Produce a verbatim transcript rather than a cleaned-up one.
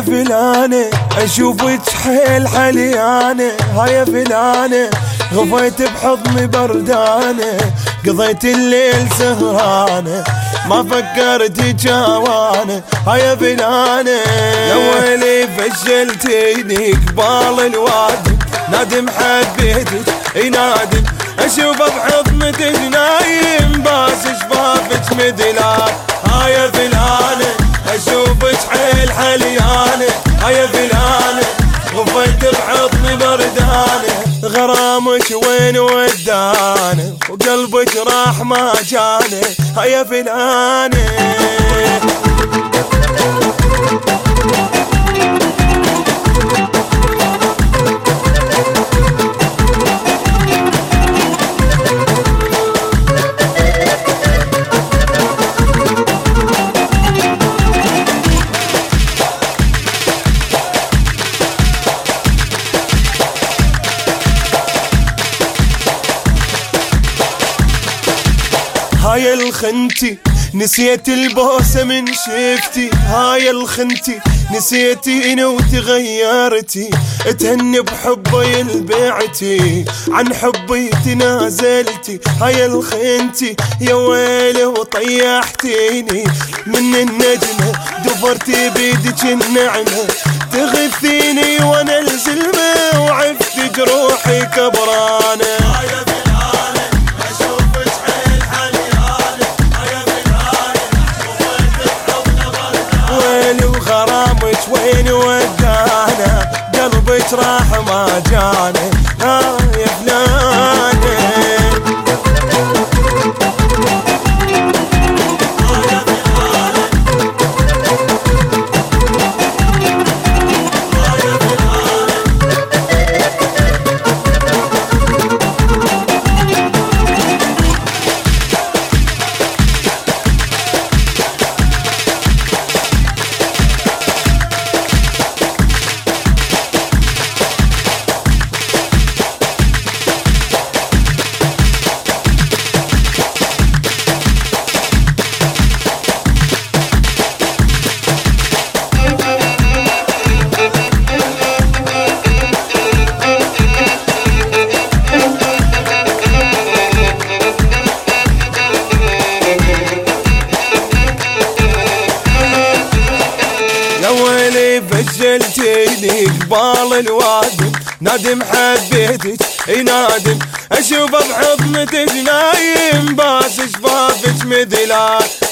فلانة اشوفك حيل حليانة، هاي فلانة غفيت بحضني بردانة، قضيت الليل سهرانة ما فكرت جوانة، هاي فلانة يا ويلي فشلتيني قبال الوادم، نادم حبيتك اي نادم اشوف بحضنتك نايم باس شفافك مدلال، هاي فلانة اشوفك حيل حليانة، هاي فلانة غفيت بحضني بردانة، غرامك وين ودانه وقلبك راح ما جانه، هاي فلانة هاي الخنتي نسيت البوسة من شفتي، هاي الخنتي نسيتيني وتغيرتي، تهني بحبي البعتي عن حبي تنازلتي، هاي الخنتي يا ويلي وطيحتيني من النجمة، دفرتي بيدك النعمة تغثيني وانا الزلمة وعفت جروحي كبرانة، غرامك وين ودانا قلبك راح ما جانا، آه يا فلانة فشلتيني قبال الوادم، نادم حبيتك اي نادم اشوف بحضنتك نايم باس شفافك مدلال،